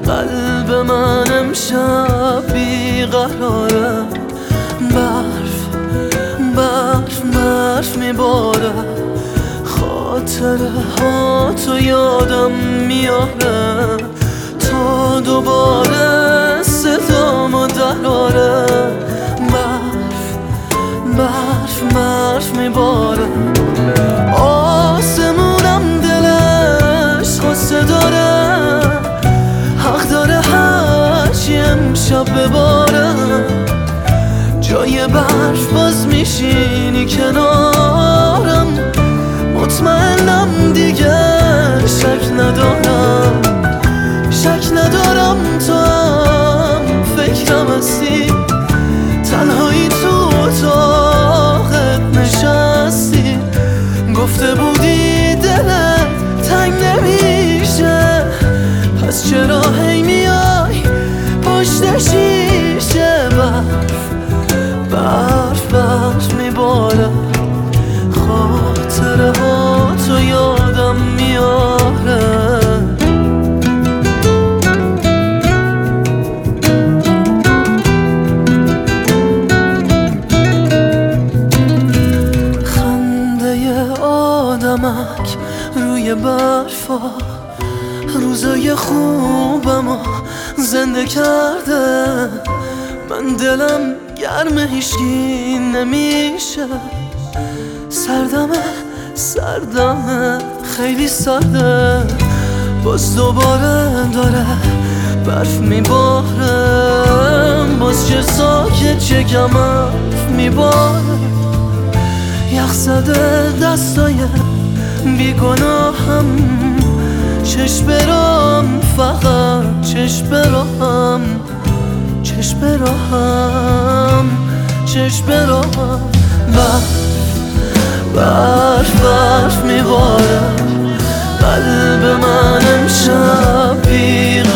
قلب من امشب بیقراره، برف میباره، خاطره ها تو یادم میاره تا دوباره صدامو دراره. برف میباره، آسمونم دلش غصه داره، حق داره هرچی امشب بباره. جای برف باز میشینی کنارم، مطمئنم دیگه شک ندارم تو هم فکرم هستی، تنهایی تو اتاقت نشستی. گفته بودی دلت تنگ نمیشه، پس چرا هی میای پشت شیشه؟ برف میباره، خاطره ها تو یادم میاره. خنده آدمک روی برفا روزای خوبمو زنده کرده. من دلم گرم هیچکی نمیشه، سردمه خیلی سرده. باز دوباره داره برف میباره، باز چه ساکت چه کم حرف میباره. یخ زده دستای بیگناهم، چشم برام فقط چشم برام. برف میباره، قلب من امشب